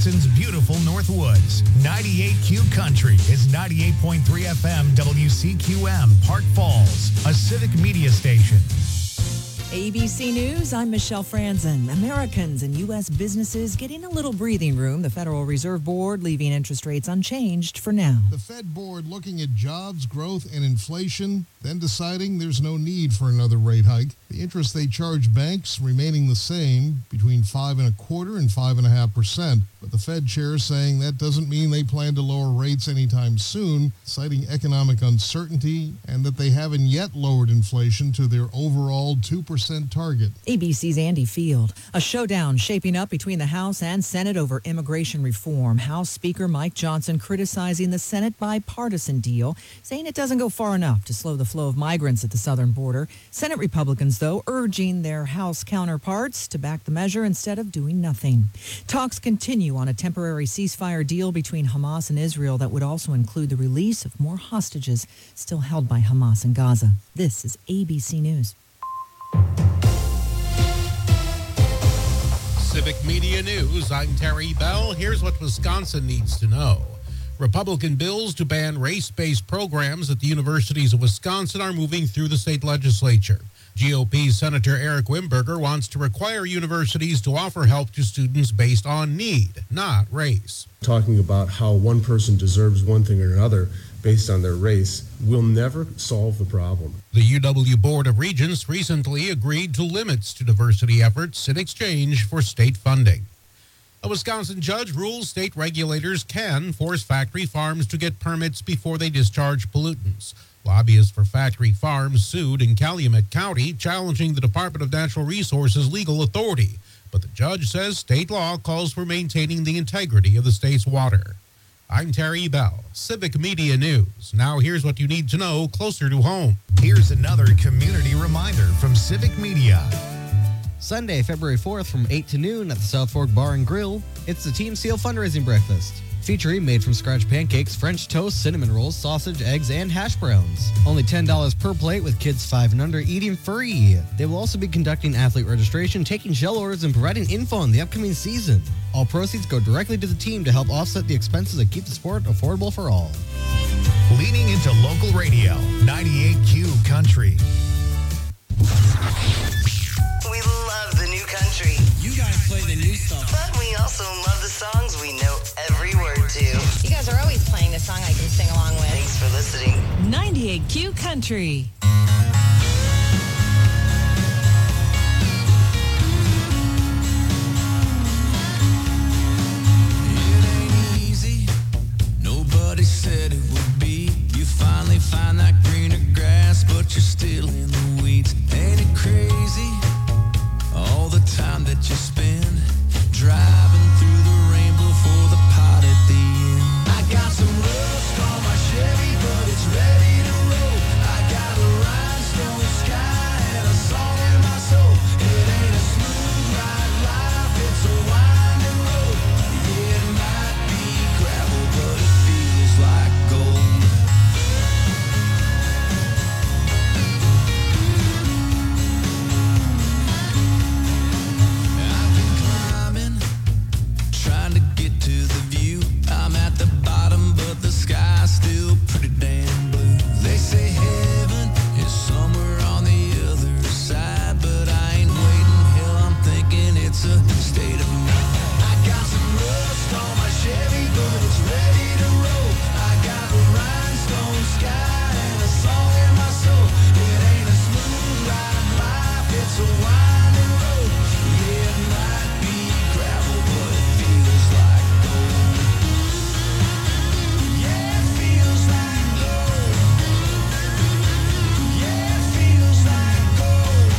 Wisconsin's beautiful Northwoods. 98Q Country is 98.3 FM WCQM, Park Falls, a civic media station. ABC News, I'm Michelle Franzen. Americans and U.S. businesses getting a little breathing room. The Federal Reserve Board leaving interest rates unchanged for now. The Fed Board looking at jobs, growth, and inflation, then deciding there's no need for another rate hike. The interest they charge banks remaining the same, between 5.25% and 5.5%. But the Fed chair saying that doesn't mean they plan to lower rates anytime soon, citing economic uncertainty and that they haven't yet lowered inflation to their overall 2% target. ABC's Andy Field. A showdown shaping up between the House and Senate over immigration reform. House Speaker Mike Johnson criticizing the Senate bipartisan deal, saying it doesn't go far enough to slow the flow of migrants at the southern border. Senate Republicans, though, urging their House counterparts to back the measure instead of doing nothing. Talks continue on a temporary ceasefire deal between Hamas and Israel that would also include the release of more hostages still held by Hamas in Gaza. This is ABC News. Civic Media News, I'm Terry Bell. Here's what Wisconsin needs to know. Republican bills to ban race-based programs at the universities of Wisconsin are moving through the state legislature. GOP Senator Eric Wimberger wants to require universities to offer help to students based on need, not race. Talking about how one person deserves one thing or another based on their race will never solve the problem. The UW Board of Regents recently agreed to limits to diversity efforts in exchange for state funding. A Wisconsin judge rules state regulators can force factory farms to get permits before they discharge pollutants. Lobbyists for factory farms sued in Calumet County, challenging the Department of Natural Resources' legal authority. But the judge says state law calls for maintaining the integrity of the state's water. I'm Terry Bell, Civic Media News. Now here's what you need to know closer to home. Here's another community reminder from Civic Media. Sunday, February 4th from 8 to noon at the South Fork Bar and Grill, it's the Team Seal fundraising breakfast. Featuring made-from-scratch pancakes, French toast, cinnamon rolls, sausage, eggs, and hash browns. Only $10 per plate with kids 5 and under eating free. They will also be conducting athlete registration, taking shell orders, and providing info on the upcoming season. All proceeds go directly to the team to help offset the expenses and keep the sport affordable for all. Leaning into local radio, 98Q Country. We love the new country. You guys play the new stuff. But we also love the songs we know every word to. You guys are always playing a song I can sing along with. Thanks for listening. 98Q Country. Said it would be. You finally find that greener grass, but you're still in the weeds. Ain't it crazy? All the time that you spend driving through the rainbow for the pot at the end. I got some rust on my Chevy, but it's ready to roll. I got a rhinestone sky and a song in my soul. It ain't a smooth ride life, it's a winding road. Yeah, it might be gravel, but it feels like gold. I've been climbing, trying to get to the view. I'm at the bottom, but the sky's still pretty damn blue. They say heaven is somewhere on the other side, but I ain't waiting. Hell, I'm thinking it's a state of mind. I got some rust on my Chevy, but it's ready to roll. I got a rhinestone sky and a song in my soul. It ain't a smooth ride life, it's a winding road. Yeah, it might be gravel, but it feels like gold. Yeah, it feels like gold. Yeah, it feels like gold.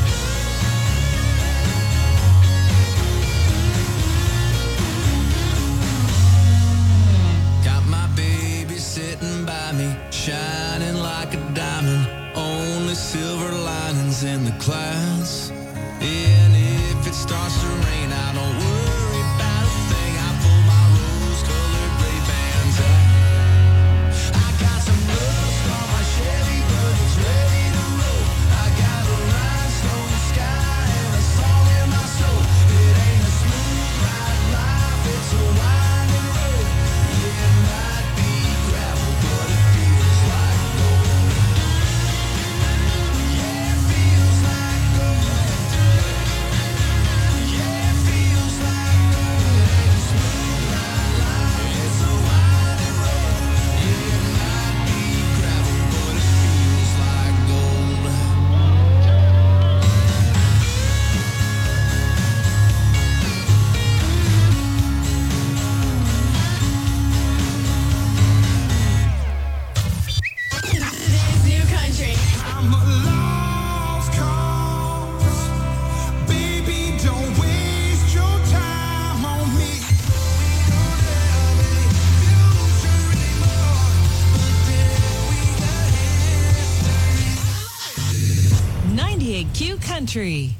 Got my baby sitting by me, shining like a diamond. Only silver linings in the clouds. And if it starts to rain, I don't worry about a thing. I pull my rose-colored Ray-Bans out. I got some rust on my Chevy, but it's ready to roll. I got a rhinestone sky and a song in my soul. It ain't a smooth ride life, it's a wild 98Q Country.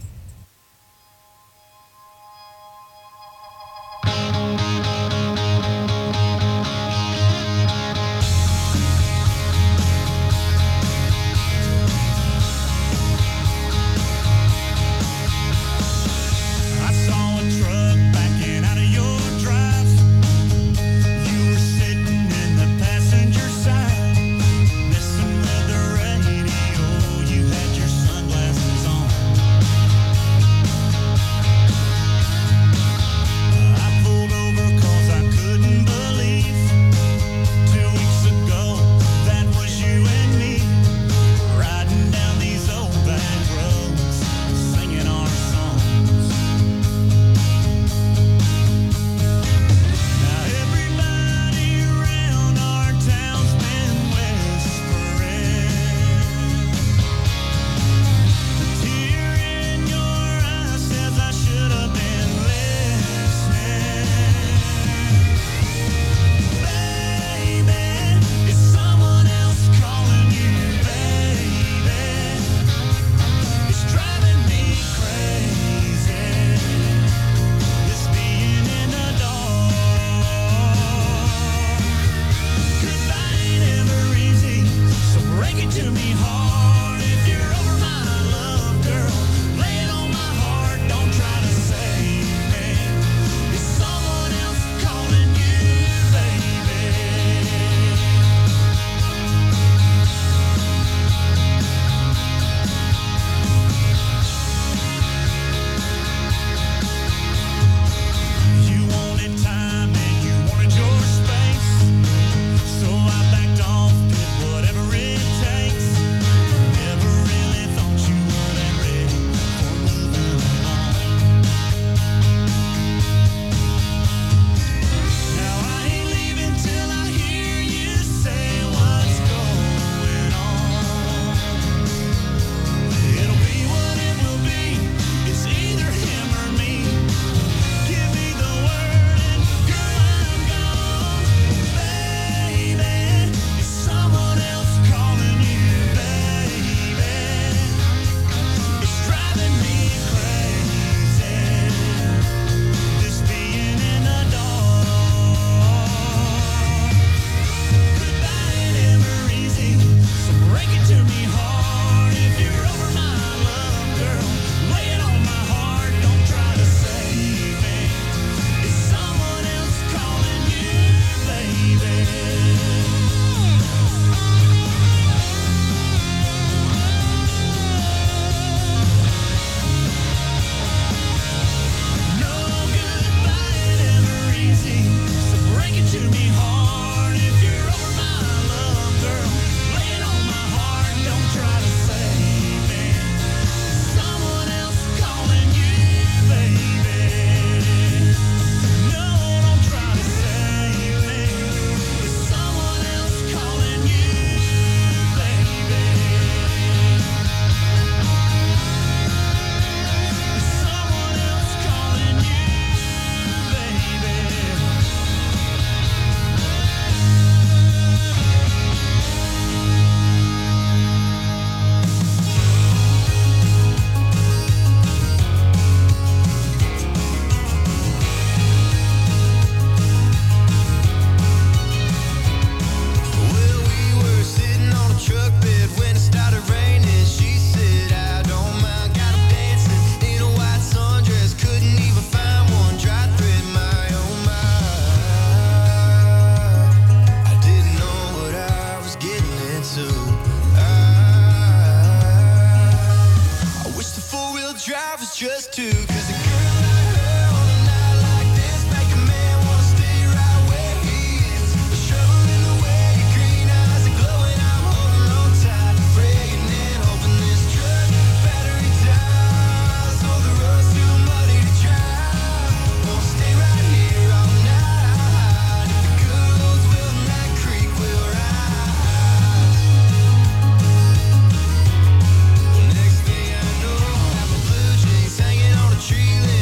Tree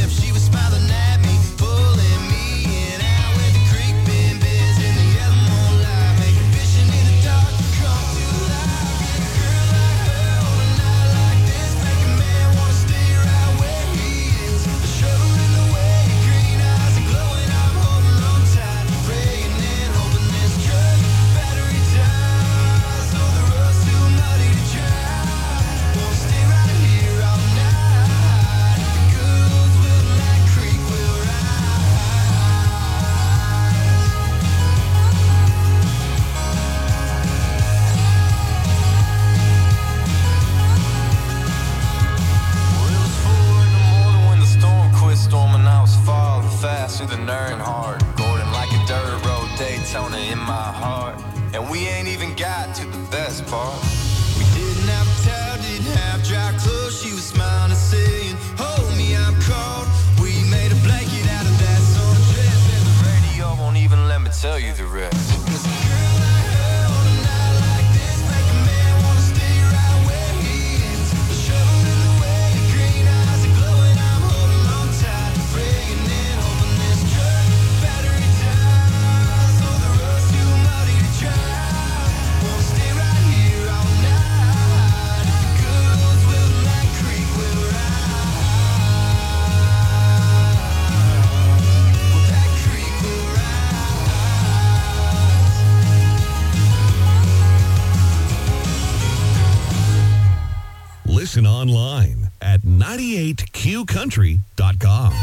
my heart. And we ain't even got to the best part. We didn't have a towel, didn't have dry clothes. She was smiling, saying, hold me, I'm cold. We made a blanket out of that sundress, and the radio won't even let me tell you the rest. Listen online at 98qcountry.com.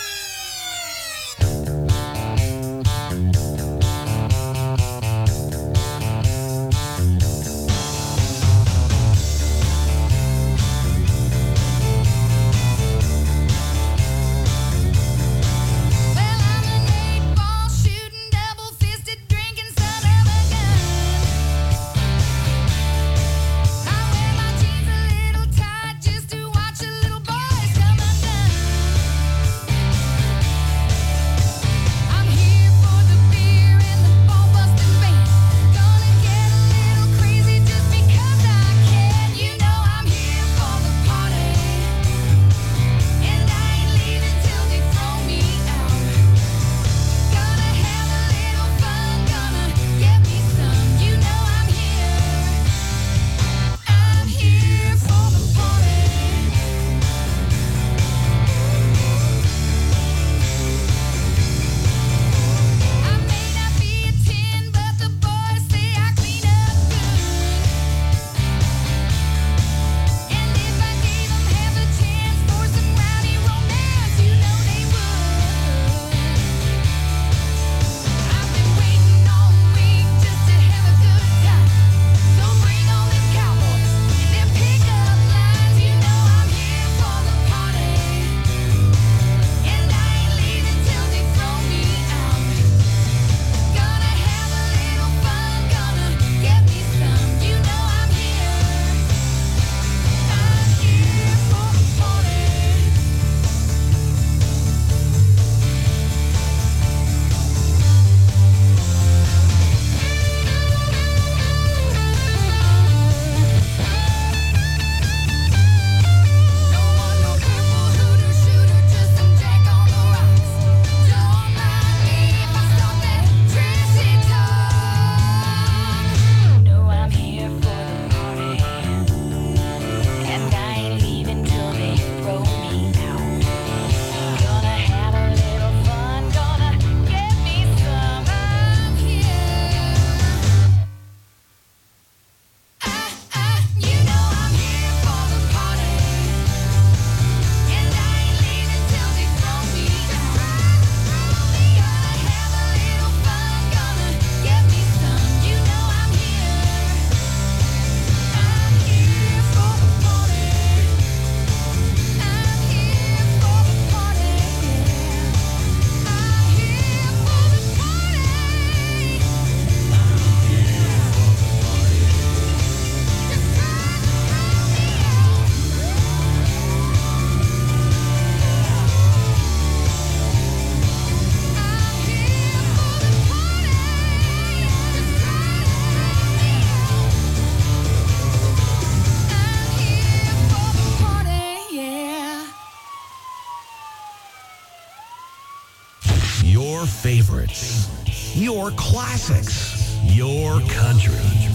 Your favorites, your classics, your country.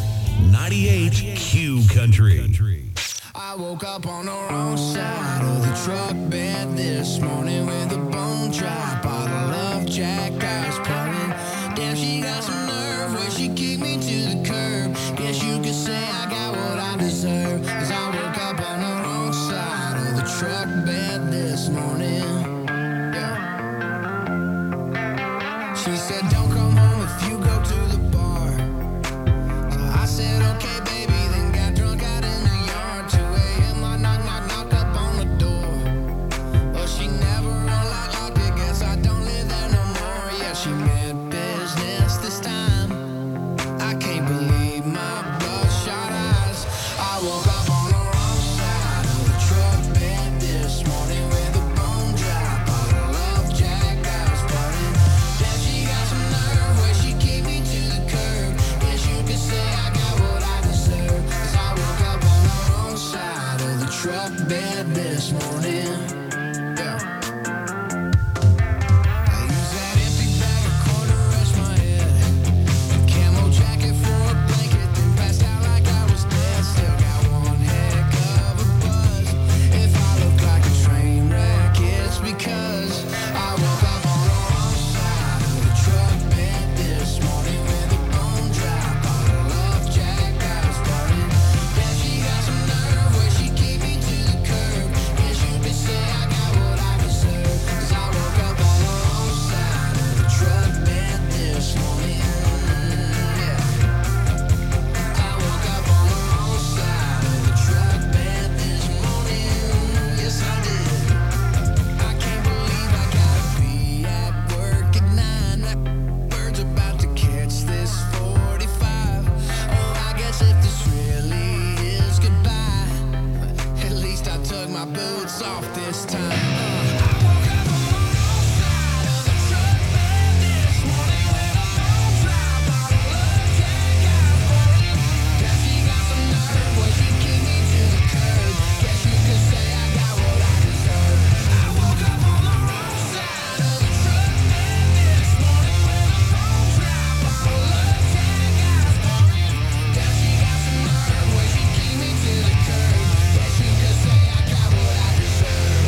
98Q Country. I woke up on the wrong side of the truck bed this morning with a bone dry bottle of Jack Ice pouring. Damn, she got some nerve when she kicked me to the curb. Guess you could say I got what I deserve, 'cause I woke up on the wrong side of the truck bed this morning. Yeah. She said, don't come home if you go to the bar. So I said, okay, baby, then got drunk out in the yard. 2 a.m. I knock up on the door. Well, she never unlocked it, guess I don't live there no more. Yeah, she meant business this time. bed this morning. Yeah. I use that empty bag of corn to rest my head. A camo jacket for a blanket, then passed out like I was dead. Still got one heck of a buzz. If I look like a train wreck, it's because I woke up on the wrong side of the truck bed this morning with a bone dry bottle of Jack Daniels burning. Yeah, she got some nerve where she kicked me to the curb. Guess you could say I got what I deserve, 'cause I woke up on the wrong side of the truck bed this morning. Yeah. I woke up on the wrong side of the truck bed this morning. Yes, I did. I can't believe I gotta be at work at 9. That bird's about to catch this 45. Oh, I guess if this really is goodbye, at least I took my boots off this time. I woke up on the wrong side of the truck bed this morning with a bone dry bottle of Jack Daniels burning. Yeah, she got some nerve where she kicked me to the curb. Guess you could say I got what I deserve. I woke up on the wrong side of the truck bed this morning with a bone dry bottle of Jack Daniels burning. Yeah, she got some nerve where she kicked me to the curb. Guess you could say I got what I deserve.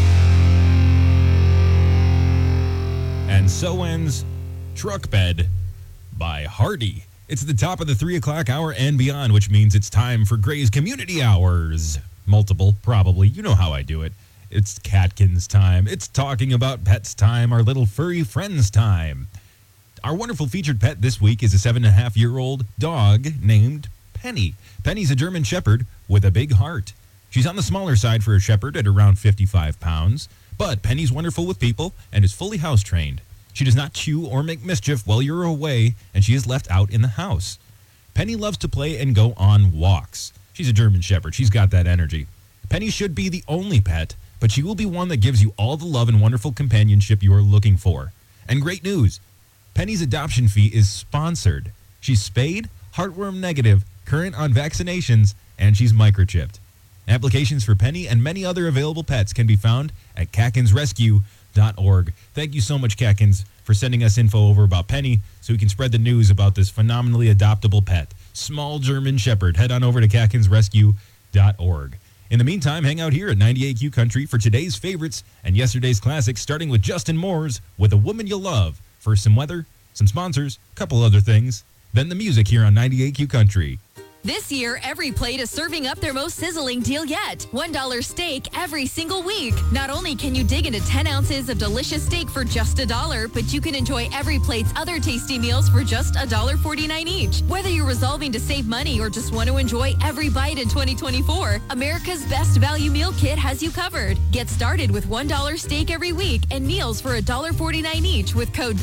And so ends Truck Bed by Hardy. It's the top of the 3 o'clock hour and beyond, which means it's time for Gray's Community Hours. Multiple, probably. You know how I do it. It's Catkins time. It's talking about pets time, our little furry friends time. Our wonderful featured pet this week is a 7.5-year-old dog named Penny. Penny's a German Shepherd with a big heart. She's on the smaller side for a Shepherd at around 55 pounds, but Penny's wonderful with people and is fully house-trained. She does not chew or make mischief while you're away, and she is left out in the house. Penny loves to play and go on walks. She's a German Shepherd. She's got that energy. Penny should be the only pet, but she will be one that gives you all the love and wonderful companionship you are looking for. And great news, Penny's adoption fee is sponsored. She's spayed, heartworm negative, current on vaccinations, and she's microchipped. Applications for Penny and many other available pets can be found at catkinsrescue.org. Thank you so much, Catkins, for sending us info over about Penny so we can spread the news about this phenomenally adoptable pet. Small German Shepherd. Head on over to catkinsrescue.org. In the meantime, hang out here at 98Q Country for today's favorites and yesterday's classics, starting with Justin Moore's With a Woman You Love. First, some weather, some sponsors, a couple other things, then the music here on 98Q Country. This year, Every Plate is serving up their most sizzling deal yet. $1 steak every single week. Not only can you dig into 10 ounces of delicious steak for just $1, but you can enjoy Every Plate's other tasty meals for just $1.49 each. Whether you're resolving to save money or just want to enjoy every bite in 2024, America's Best Value Meal Kit has you covered. Get started with $1 steak every week and meals for $1.49 each with code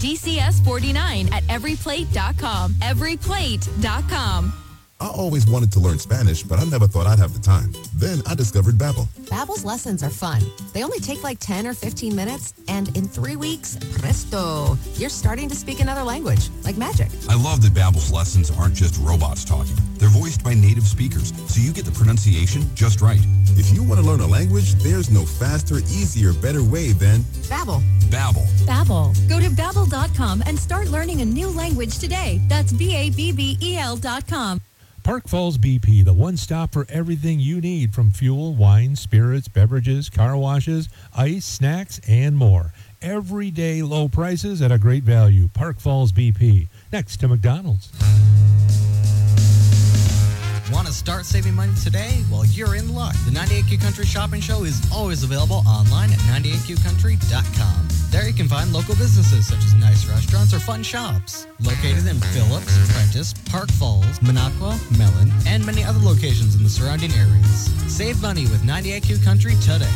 DCS49 at everyplate.com. Everyplate.com. I always wanted to learn Spanish, but I never thought I'd have the time. Then I discovered Babbel. Babbel's lessons are fun. They only take like 10 or 15 minutes, and in 3 weeks, presto, you're starting to speak another language, like magic. I love that Babbel's lessons aren't just robots talking. They're voiced by native speakers, so you get the pronunciation just right. If you want to learn a language, there's no faster, easier, better way than Babbel. Babbel. Babbel. Go to Babbel.com and start learning a new language today. That's BABBEL.com. Park Falls BP, the one stop for everything you need from fuel, wine, spirits, beverages, car washes, ice, snacks, and more. Everyday low prices at a great value. Park Falls BP, next to McDonald's. Want to start saving money today? Well, you're in luck. The 98Q Country Shopping Show is always available online at 98QCountry.com. There you can find local businesses such as nice restaurants or fun shops. Located in Phillips, Prentice, Park Falls, Minocqua, Mellon, and many other locations in the surrounding areas. Save money with 98Q Country today.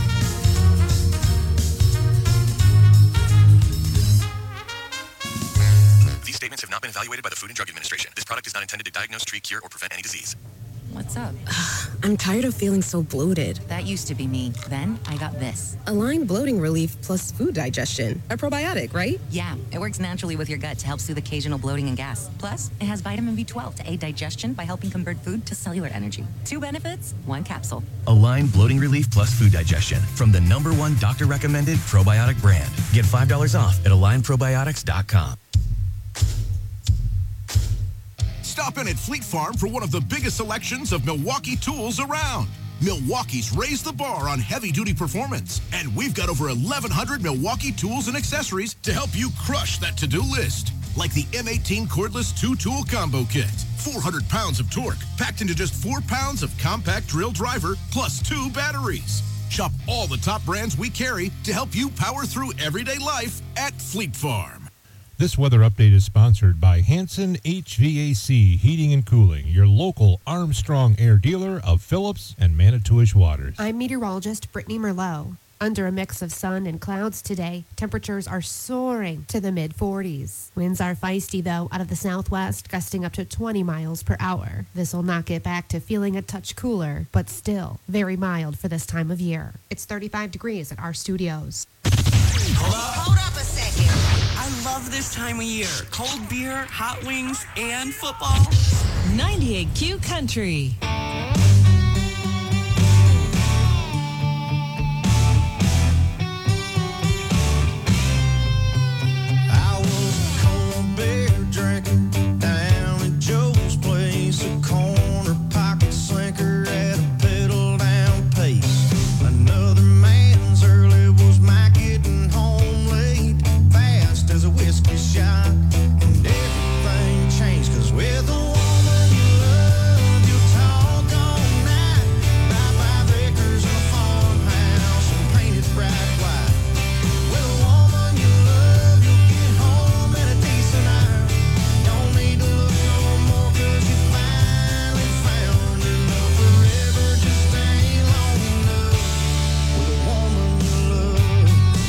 These statements have not been evaluated by the Food and Drug Administration. This product is not intended to diagnose, treat, cure, or prevent any disease. What's up? I'm tired of feeling so bloated. That used to be me. Then I got this. Align Bloating Relief plus food digestion. A probiotic, right? Yeah, it works naturally with your gut to help soothe occasional bloating and gas. Plus, it has vitamin B12 to aid digestion by helping convert food to cellular energy. 2 benefits, 1 capsule. Align Bloating Relief plus food digestion from the #1 doctor-recommended probiotic brand. Get $5 off at alignprobiotics.com. Stop in at Fleet Farm for one of the biggest selections of Milwaukee tools around. Milwaukee's raised the bar on heavy-duty performance, and we've got over 1,100 Milwaukee tools and accessories to help you crush that to-do list. Like the M18 cordless 2-tool combo kit. 400 pounds of torque packed into just 4 pounds of compact drill driver plus 2 batteries. Shop all the top brands we carry to help you power through everyday life at Fleet Farm. This weather update is sponsored by Hanson HVAC Heating and Cooling, your local Armstrong Air dealer of Phillips and Manitowish Waters. I'm meteorologist Brittany Merlot. Under a mix of sun and clouds today, temperatures are soaring to the mid-40s. Winds are feisty, though, out of the southwest, gusting up to 20 miles per hour. This will not get back to feeling a touch cooler, but still very mild for this time of year. It's 35 degrees at our studios. Hold up a second. I love this time of year. Cold beer, hot wings, and football. 98Q Country. I was a cold beer drinker down at Joe's place, a corner pocket sinker at a pedal down pace. Another man's early was my getting home late, fast as a whiskey shot, and everything changed, 'cause with a woman you love, you talk all night, buy 5 acres and a farmhouse and paint it bright white. With a woman you love, you'll get home in a decent hour. Don't need to look no more, 'cause you finally found her. Love forever just ain't long enough. With a woman you love.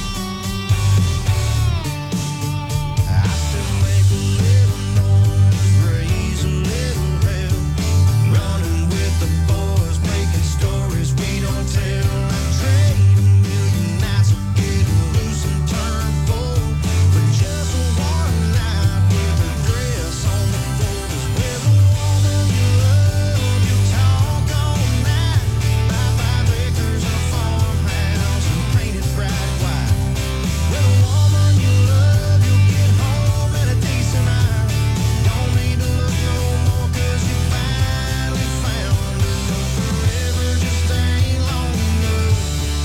I still make a living, always raise a little hell. Running with the boys, making stories we don't tell. I trade a million nights of getting loose and turn full for just one night with a dress on the floor. 'Cause with a woman you love, you talk all night, buy 5 acres and a farmhouse and paint it bright white. With a woman you love, you'll get home in a decent hour. Don't need to look no more, 'cause you finally found her. Love forever just ain't long enough.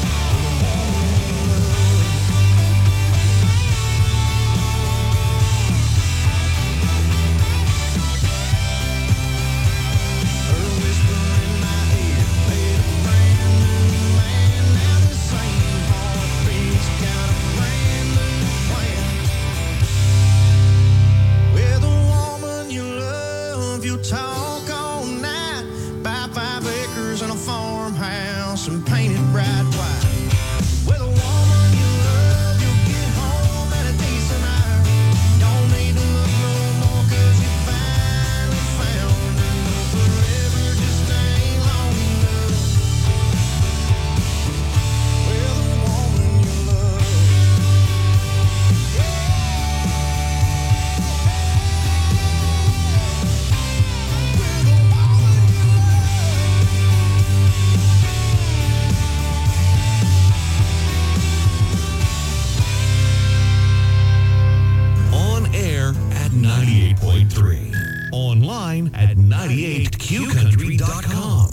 Her whisper in my ear made a brand new man. Now the same heartbeat's got a brand new plan. With a woman you love, you talk all night, buy 5 acres and a farmhouse and paint it bright white. With a woman you love, you'll get home in a decent hour. Don't need to look no more, 'cause you finally found her. Love forever just ain't long enough. With a woman you love. On air at 98.3. Online at 98qcountry.com.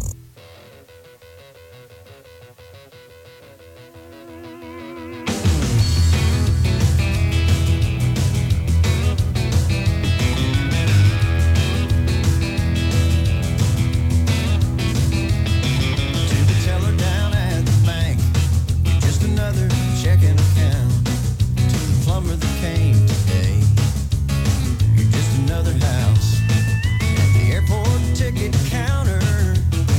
To the teller down at the bank, you're just another checking account. To the plumber that came today, you're just another house. At the airport ticket counter,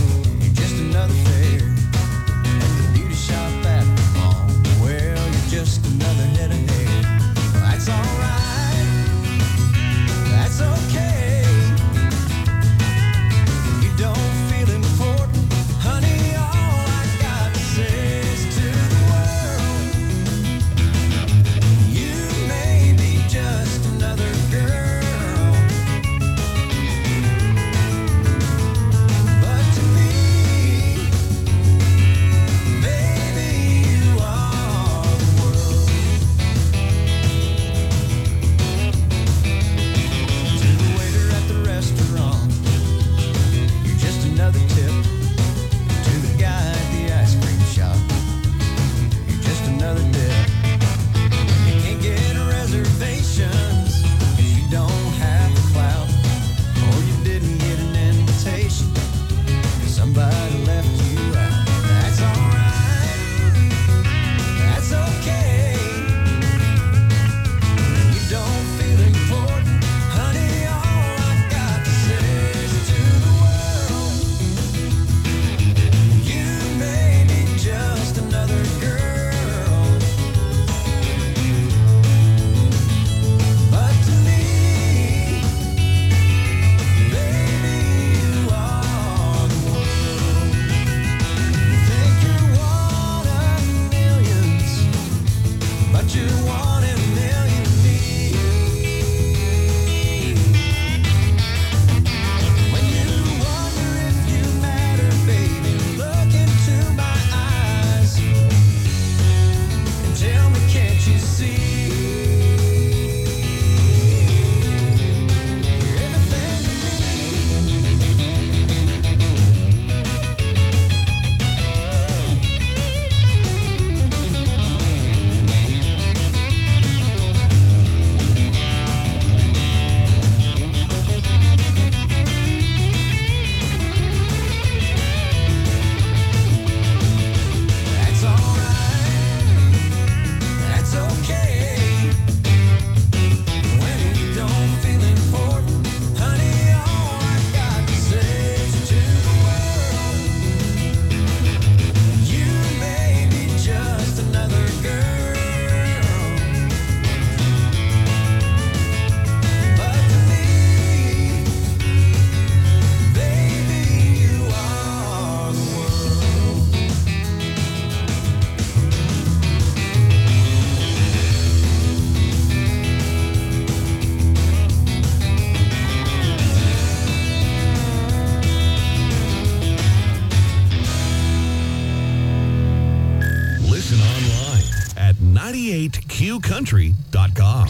98qcountry.com.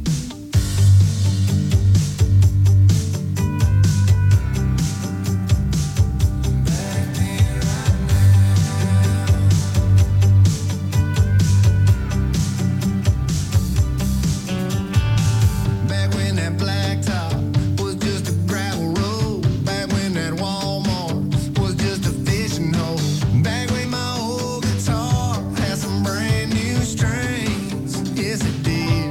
Back when that blacktop was just a gravel road. Back when that Walmart was just a fishing hole. Back when my old guitar had some brand new strings. Yes, it did.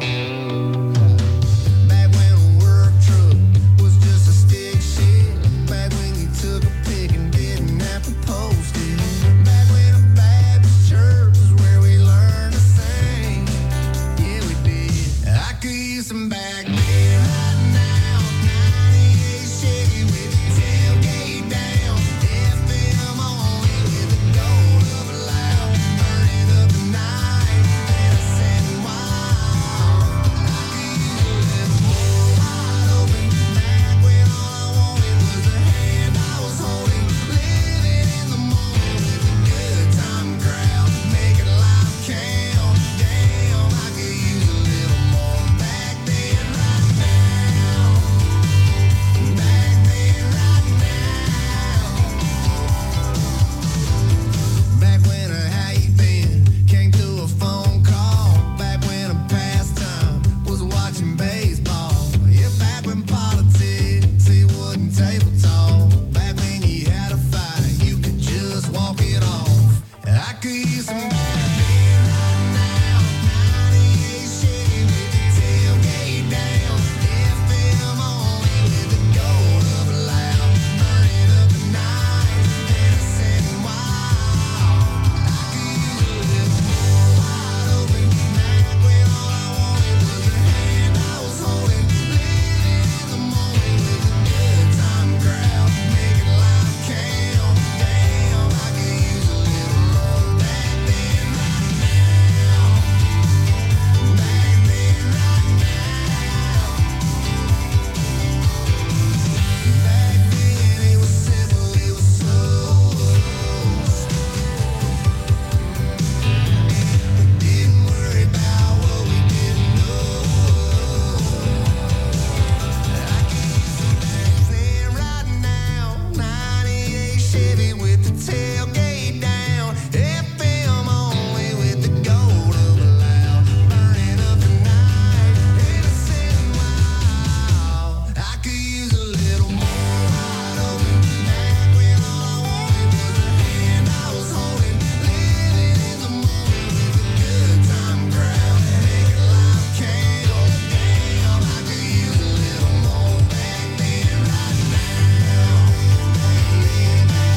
Back when a work truck was just a stick shift. Back when you took a pic and didn't have to post it. Back when a Baptist church was where we learned to sing. Yeah, we did. I could use some back then. Right now, 98 Chevy with the tailgate down. FM only with the gold of a loud. Burning up the night and setting wild. I could use a little more wide open. Back when all I wanted was the hand I was holding. Living in the moment with a good time crowd. Making life count. Damn, I could use a little more back then, right now. Back then, right now. Back when a how you been came through a phone call. Back when a pastime was watching baseball. Yeah, back when politics it wasn't table talk. Back when you had a fight, you could just walk it off. I could use some back then, right now. 98 Chevy with the tailgate down. FM only with the gold of a loud. Burning up the night and setting wild. I could use a little more wide open. Back when all I wanted was the hand I was holding. Living in the moment with a good time crowd. Making life count. Damn, I could use a little more back then, right now. Back then, right now. Back then it was simple, it was slow. We didn't worry about what we didn't know. I could use some back then, right now. 98 Chevy with the tailgate down. FM only with the gold of a loud. Burning up the night and setting wild. I could use a little more wide open. Back when all I wanted was the hand I was holding. Living in the moment with a good time crowd. Making life count. Damn, I could use a little more back then, right now. Back then,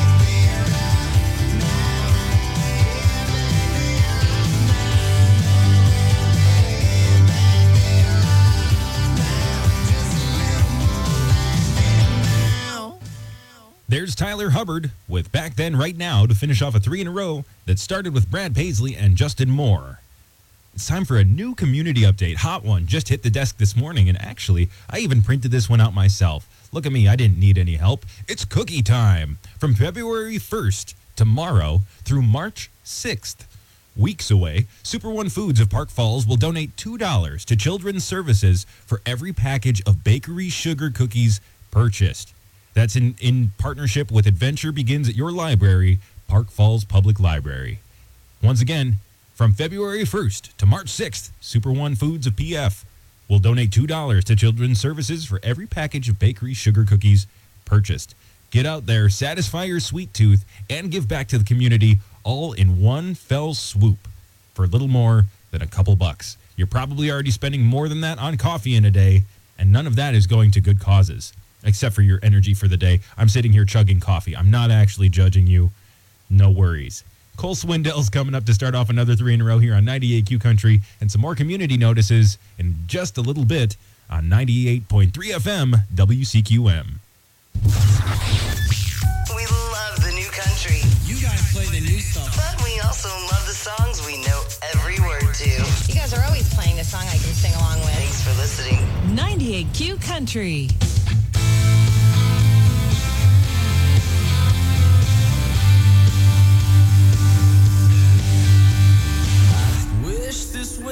There's Tyler Hubbard with Back Then Right Now to finish off a 3 in a row that started with Brad Paisley and Justin Moore. It's time for a new community update. Hot one just hit the desk this morning, and actually, I even printed this one out myself. Look at me, I didn't need any help. It's cookie time. From February 1st, tomorrow, through March 6th. Weeks away, Super One Foods of Park Falls will donate $2 to Children's Services for every package of bakery sugar cookies purchased. That's in partnership with Adventure Begins at Your Library, Park Falls Public Library. Once again, from February 1st to March 6th, Super One Foods of PF will donate $2 to Children's Services for every package of bakery sugar cookies purchased. Get out there, satisfy your sweet tooth, and give back to the community all in one fell swoop for a little more than a couple bucks. You're probably already spending more than that on coffee in a day, and none of that is going to good causes, except for your energy for the day. I'm sitting here chugging coffee. I'm not actually judging you. No worries. Cole Swindell's coming up to start off another 3 in a row here on 98Q Country, and some more community notices in just a little bit on 98.3 FM WCQM. We love the new country. You guys play the new stuff. But we also love the songs we know every word to. You guys are always playing the song I can sing along with. Thanks for listening. 98Q Country. Wish this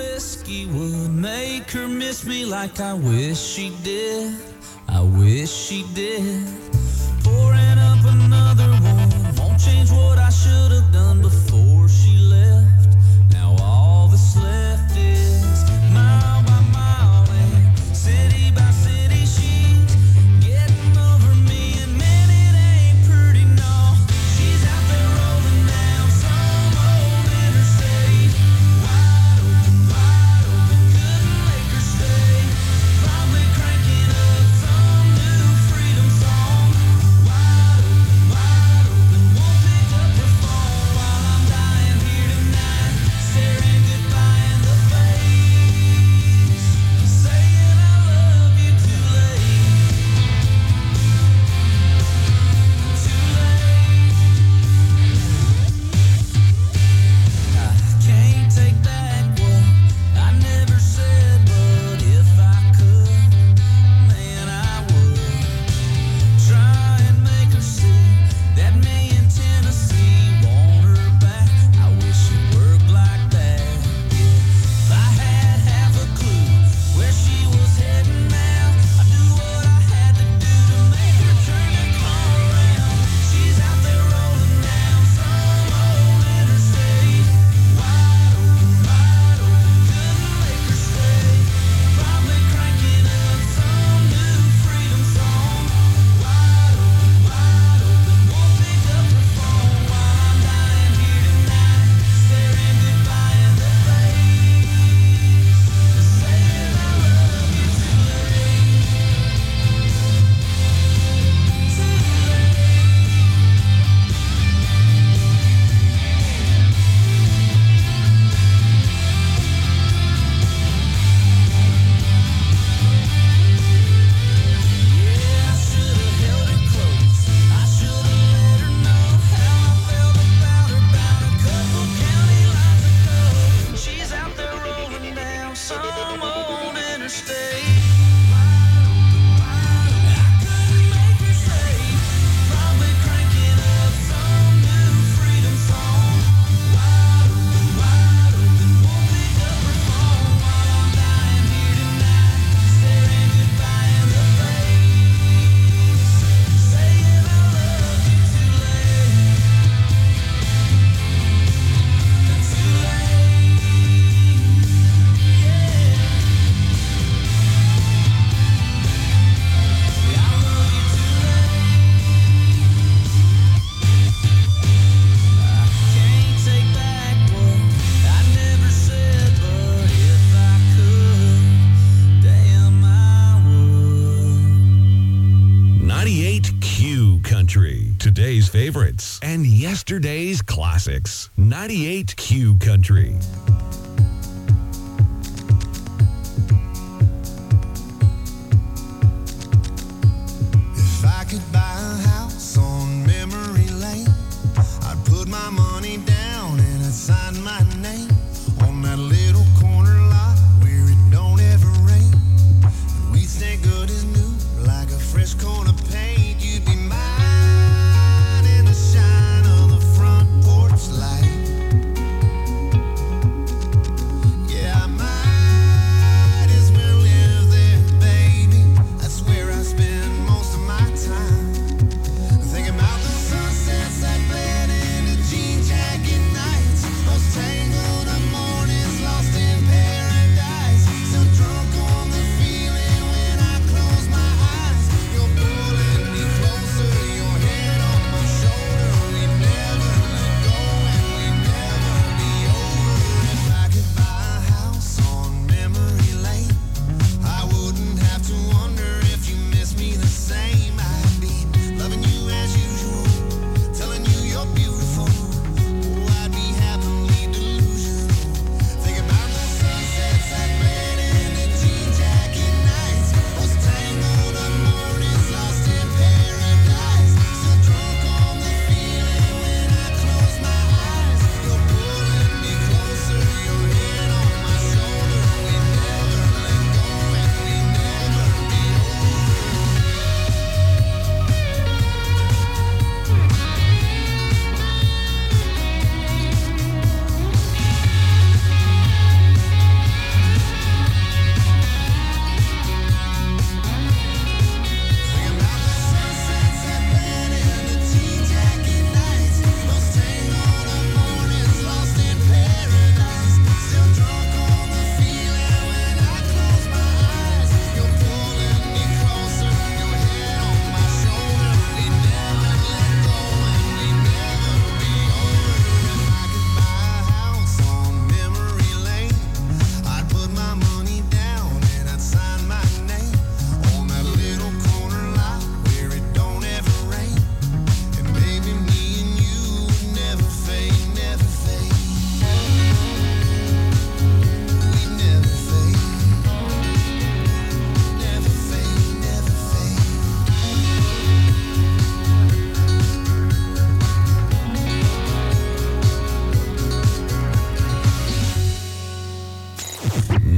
make her miss me like I wish she did. I wish she did. Pouring up another one won't change what I should have done before she left. Now all that's left is mile by mile and city by city. She's getting over me, and man, it ain't pretty, no. She's out there rolling down some old interstate, wide open, couldn't make her stay. Probably cranking up some new freedom song. Wide open, won't pick up her phone while I'm dying here tonight, staring goodbye in the face, saying I love you too late, too late. I can't take back what I never said, but if I could, man, I would try and make her see that me in Tennessee want her back. I wish it worked like that. If I had half a clue where she was heading now, I'd do what I had to do to make her turn the car around. She's out there rolling down some old interstate, wide open, couldn't make her stay. Probably cranking up some new freedom song. Wide open, won't pick up her phone while I'm dying here tonight, staring goodbye in the face, saying I love you too late, too late. Yeah, I should have held her close. I should have let her know how I felt about her about a couple county lines ago. She's out there rolling down some old interstate. I couldn't make her stay. Probably cranking up some new freedom song. Wide open, won't pick up her phone while I'm dying here tonight, staring goodbye in the face, saying I love you too late, too late, yeah. I love you too late. I can't take back what I never said, but if I could, damn I would. 98Q Country. Today's favorites and yesterday's classics. 98Q Country. If I could buy a house on memory lane, I'd put my money down and I'd sign my name on that little corner lot where it don't ever rain. And we'd stay good as new, like a fresh coat of paint. You'd be mine in the shine of the front porch light.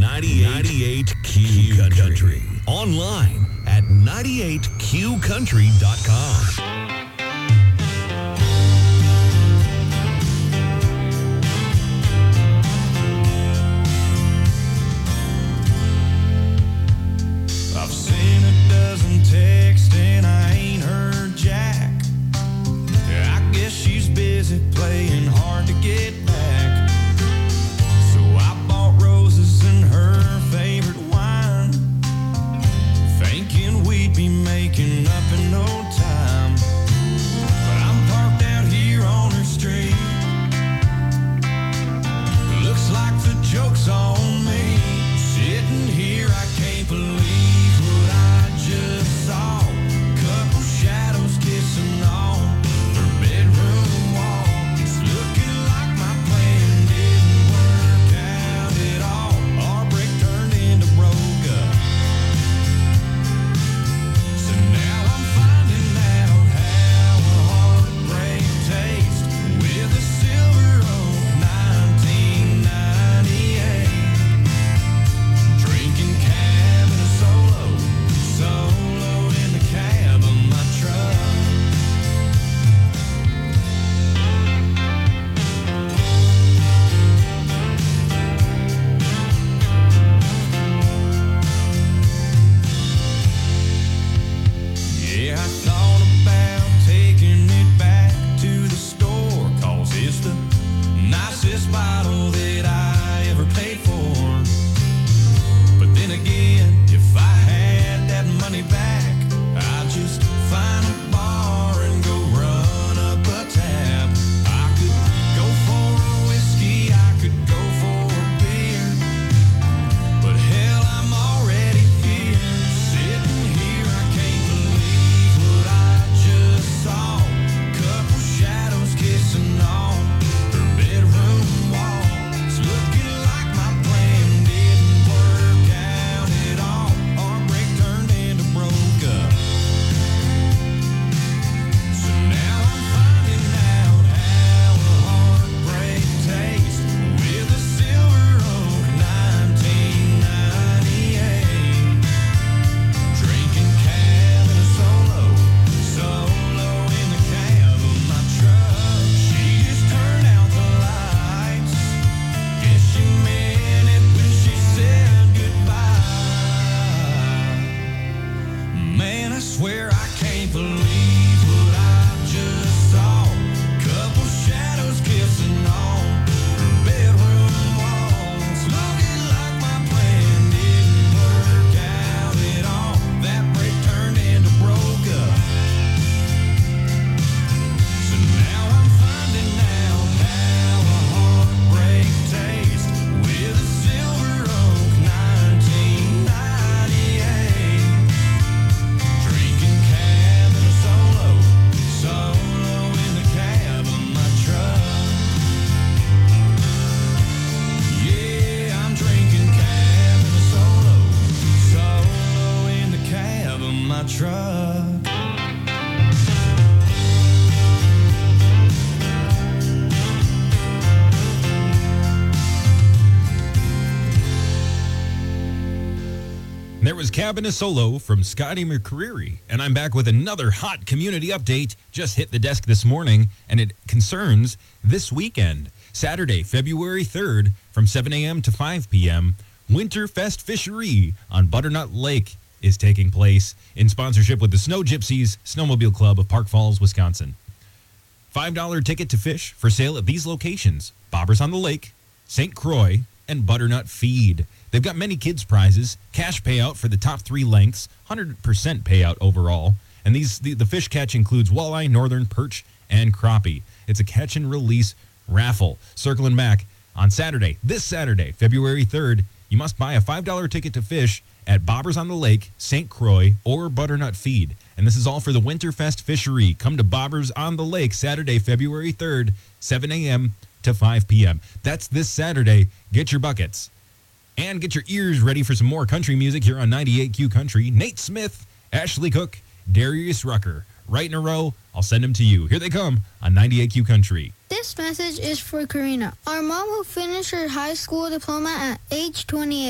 98Q Country. Online at 98QCountry.com. I've seen a dozen texts and I ain't heard Jack. I guess she's busy playing hard to get back. So I bought roses and her favorite wine, thinking we'd be making up in no time. But I'm parked out here on her street. Looks like the joke's on me. Sitting here, I can't believe what I just saw. Couple shadows kissing on her bedroom wall. It's looking like my plan didn't work out at all. Our break turned into broke up. So now I'm finding out how a heartbreak tastes with a Silver Oak 1998. Drinking Cabernet solo in the cab of my truck. Yeah, I thought about taking it back to the store, 'cause it's the nicest bottle that I ever paid for. But then again, if I had that money back, I'd just find a bar and go run up a tab. I could go for a whiskey, I could go for a beer, but hell, I'm already here. Sitting here, I can't believe what I just saw. Couple shadows kissing on her bedroom wall. It's looking like my plan didn't work out at all. Our break turned into broke up. So now I'm finding out how a heartbreak tastes with a Silver Oak 1998. Drinking Cabernet solo in the cab of my truck. She just turned out the lights. Guess she meant it when she said goodbye. Man, I swear I can't believe what I just saw. Couple shadows kissing on her bedroom walls. Looking like my plan didn't work out at all. That break turned into broke up. So now I'm finding out how a heartbreak tastes with a Silver Oak 1998. Drinking Cabernet solo in the cab of my truck. Yeah, I'm drinking Cabernet solo in the cab of my truck. There was Cabinet Solo from Scotty McCreery, and I'm back with another hot community update. Just hit the desk this morning, and it concerns this weekend. Saturday, February 3rd, from 7 a.m. to 5 p.m., Winterfest Fishery on Butternut Lake is taking place in sponsorship with the Snow Gypsies Snowmobile Club of Park Falls, Wisconsin. $5 ticket to fish for sale at these locations: Bobbers on the Lake, St. Croix, and Butternut Feed. They've got many kids' prizes, cash payout for the top 3 lengths, 100% payout overall. And the fish catch includes walleye, northern, perch, and crappie. It's a catch and release raffle. Circling back on Saturday, this Saturday, February 3rd, you must buy a $5 ticket to fish at Bobbers on the Lake, St. Croix, or Butternut Feed. And this is all for the Winterfest Fishery. Come to Bobbers on the Lake Saturday, February 3rd, 7 a.m. to 5 p.m. That's this Saturday. Get your buckets. And get your ears ready for some more country music here on 98Q Country. Nate Smith, Ashley Cook, Darius Rucker. Right in a row, I'll send them to you. Here they come on 98Q Country. This message is for Karina, our mom who finished her high school diploma at age 28.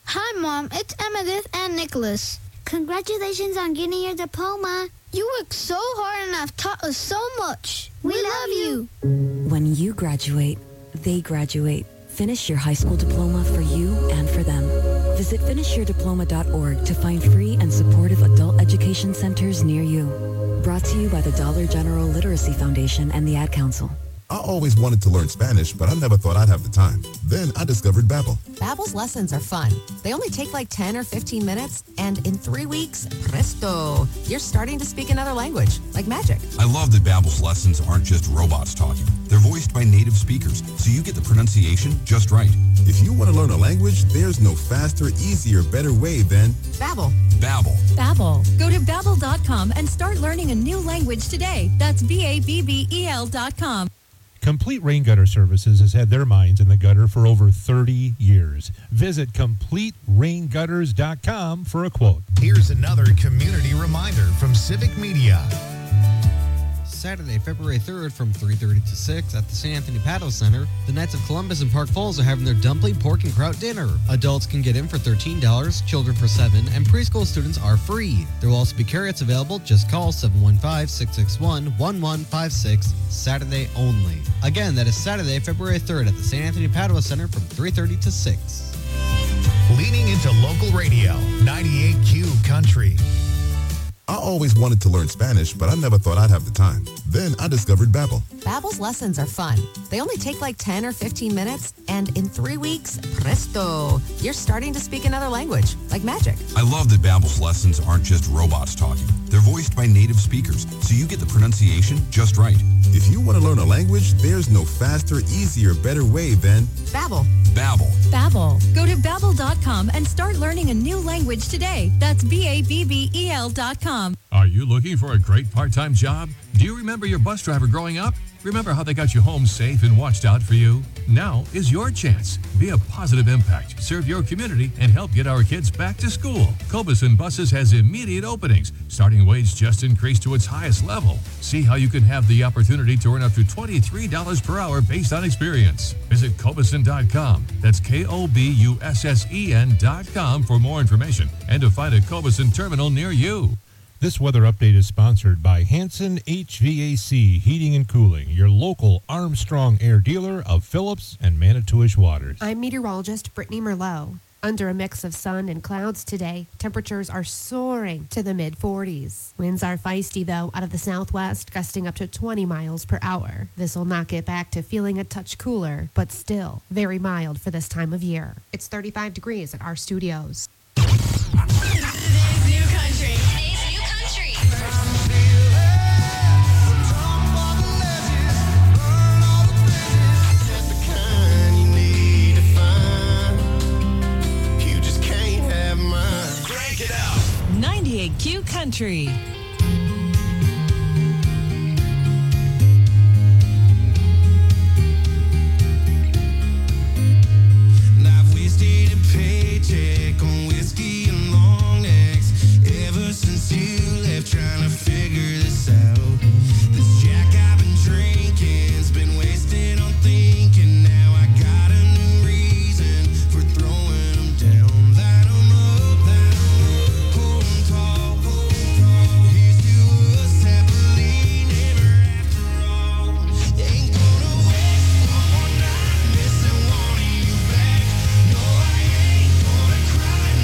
Hi, Mom. It's Emmettith and Nicholas. Congratulations on getting your diploma. You worked so hard and have taught us so much. We love you. When you graduate, they graduate. Finish your high school diploma for you and for them. Visit finishyourdiploma.org to find free and supportive adult education centers near you. Brought to you by the Dollar General Literacy Foundation and the Ad Council. I always wanted to learn Spanish, but I never thought I'd have the time. Then I discovered Babbel. Babbel's lessons are fun. They only take like 10 or 15 minutes, and in 3 weeks, presto, you're starting to speak another language, like magic. I love that Babbel's lessons aren't just robots talking. They're voiced by native speakers, so you get the pronunciation just right. If you want to learn a language, there's no faster, easier, better way than Babbel. Babbel. Babbel. Go to Babbel.com and start learning a new language today. That's BABBEL.com. Complete Rain Gutter Services has had their minds in the gutter for over 30 years. Visit CompleteRainGutters.com for a quote. Here's another community reminder from Civic Media. Saturday, February 3rd from 3:30 to 6 at the St. Anthony Paddle Center, the Knights of Columbus and Park Falls are having their dumpling, pork, and kraut dinner. Adults can get in for $13, children for $7, and preschool students are free. There will also be carryouts available. Just call 715-661-1156, Saturday only. Again, that is Saturday, February 3rd at the St. Anthony Paddle Center from 3:30 to 6. Leaning into local radio, 98Q Country. I always wanted to learn Spanish, but I never thought I'd have the time. Then I discovered Babbel. Babbel's lessons are fun. They only take like 10 or 15 minutes, and in 3 weeks, presto, you're starting to speak another language, like magic. I love that Babbel's lessons aren't just robots talking. They're voiced by native speakers, so you get the pronunciation just right. If you want to learn a language, there's no faster, easier, better way than Babbel. Babbel. Babbel. Go to Babbel.com and start learning a new language today. That's BABBEL.com. Are you looking for a great part-time job? Do you remember your bus driver growing up? Remember how they got you home safe and watched out for you? Now is your chance. Be a positive impact, serve your community, and help get our kids back to school. Cobeson Buses has immediate openings. Starting wage just increased to its highest level. See how you can have the opportunity to earn up to $23 per hour based on experience. Visit Cobeson.com. That's KOBUSSEN.com for more information and to find a Cobeson terminal near you. This weather update is sponsored by Hanson HVAC Heating and Cooling, your local Armstrong Air dealer of Phillips and Manitowish Waters. I'm meteorologist Brittany Merlot. Under a mix of sun and clouds today, temperatures are soaring to the mid-40s. Winds are feisty, though, out of the southwest, gusting up to 20 miles per hour. This will knock it back to feeling a touch cooler, but still very mild for this time of year. It's 35 degrees at our studios. Today's new country. Q Country. I've wasted a paycheck on whiskey and long necks ever since you left, trying to figure this out. This Jack I've been drinking's been wasted on thinking. Now I got a new reason for throwing them down. Light 'em up, hold 'em tall. Here's to us happily never after all. Ain't gonna waste one more night missing one of you back. No, I ain't gonna cry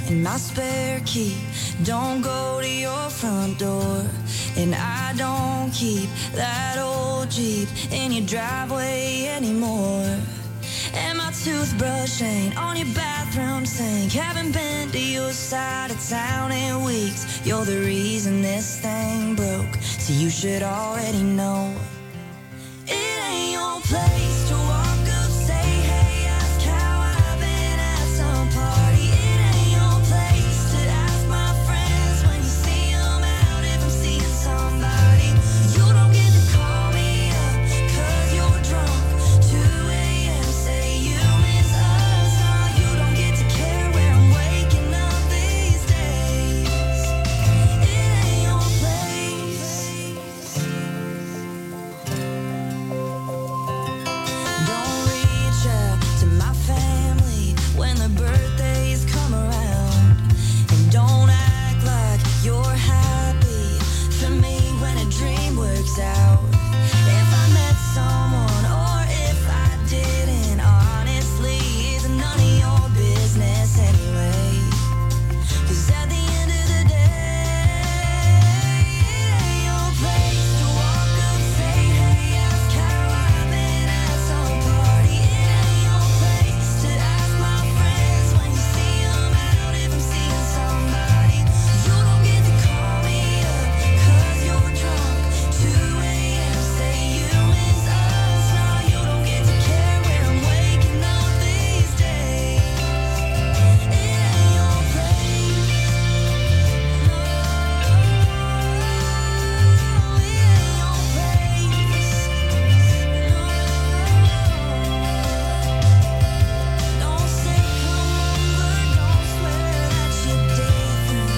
and my spare key don't go to your front door. And I don't keep that old Jeep in your driveway anymore. And my toothbrush ain't on your bathroom sink. Haven't been to your side of town in weeks. You're the reason this thing broke, so you should already know. It ain't your place to walk up, say, hey, ask how I've been at some party. It ain't your place to ask my friends when you see them out if I'm seeing somebody. You don't get to call me up 'cause you're drunk. 2 a.m. say you miss us. Nah, you don't get to care where I'm waking up these days. It ain't your place. Don't reach out to my family when the birthdays come around. And don't act like you're happy for me when a dream works out. If I met someone or if I didn't, honestly, it's none of your business anyway. 'Cause at the end of the day, it ain't your place to walk up, say, hey, ask how I've been at some party. It ain't your place to ask my friends when you see them out if I'm seeing somebody. You don't get to call me up 'cause you're drunk. 2 a.m. say you miss us. Nah, you don't get to care where I'm waking up these days. It ain't your place. Don't say come over, don't swear that you're different.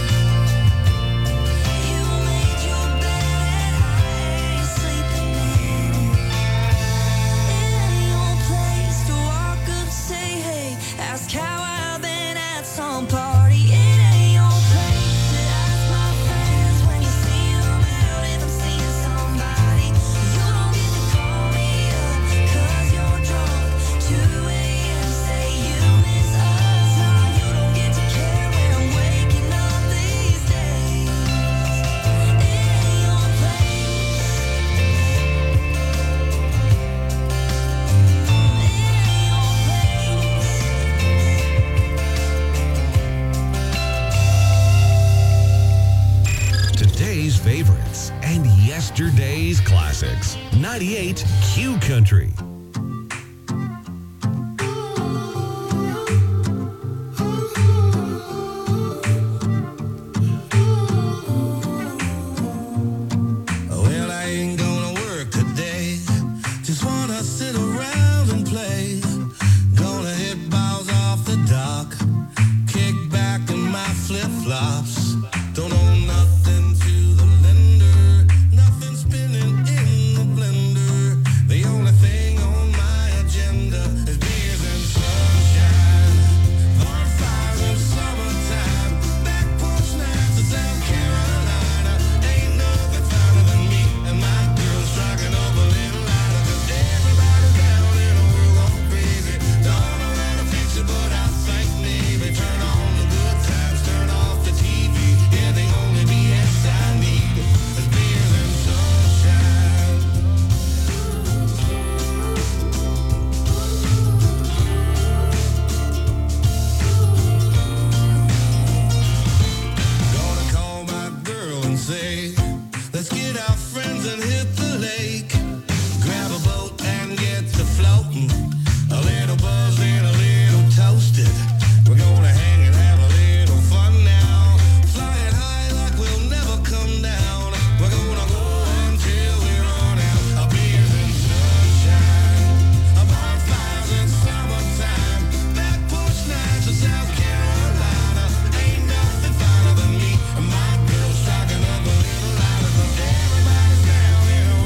You made your bed and I ain't sleeping in it. It ain't your place to walk up, say hey, ask how I've been at some party. It ain't your place to ask my friends when you see them out if I'm seeing somebody. You don't get to call me up 'cause you're drunk. 2 a.m. say you miss us. Nah, you don't get to care where I'm waking up these days. It ain't your place. Today's favorites and yesterday's classics. 98 Q Country. Well, I ain't gonna work today. Just wanna sit around and play. Gonna hit balls off the dock. Kick back in my flip-flops. Don't owe nothing to the lender. Nothing spinning in the blender. The only thing on my agenda is beers and sunshine. Bonfires in summertime. Back porch nights in South Carolina. Ain't nothing finer than me and my girl striking up a little lighter. 'Cause everybody's down in the world going crazy. Don't know how to fix it, but I think maybe turn on the good times, turn off the TV. Yeah, the only BS I need is beers and sunshine. Gonna call my girl and say, let's get our friends and hit the lake. Grab a boat and get to floating. A little buzzed and a little toasted. We're gonna hang and have a little fun now. Flying high like we'll never come down. We're gonna go until we run out of beers and sunshine. A bonfires in summertime. Back porch nights in South Carolina. Ain't nothing finer than me and my girl striking up a little lighter. 'Cause everybody's down in the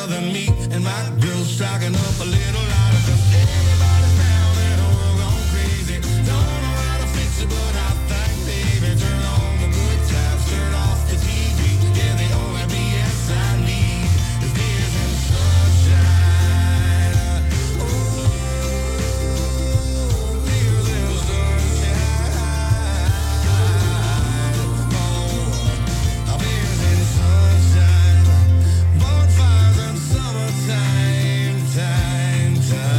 than me, and my girl's striking up a little louder, 'cause everybody's down and the world gone crazy. Don't know how to fix it, but I think, baby, turn on the good times, turn off the TV. Yeah, the only BS I need is beers and sunshine. Oh, beers and sunshine. Oh, beers and sunshine. Bonfires and summertime, time.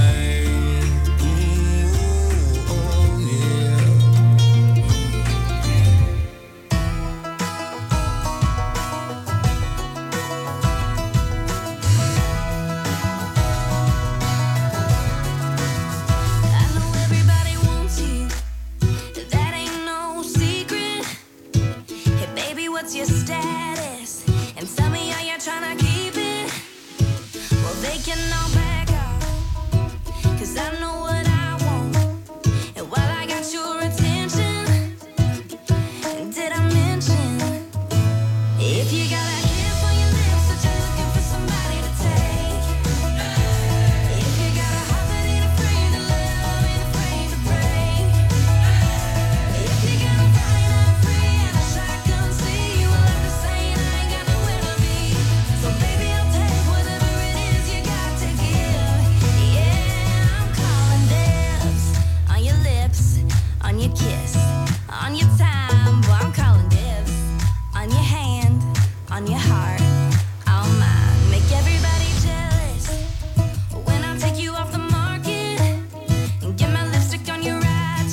Ooh, oh, yeah. I know everybody wants you, that ain't no secret. Hey baby, what's your status? And tell me how you're trying to keep it. Well, they can all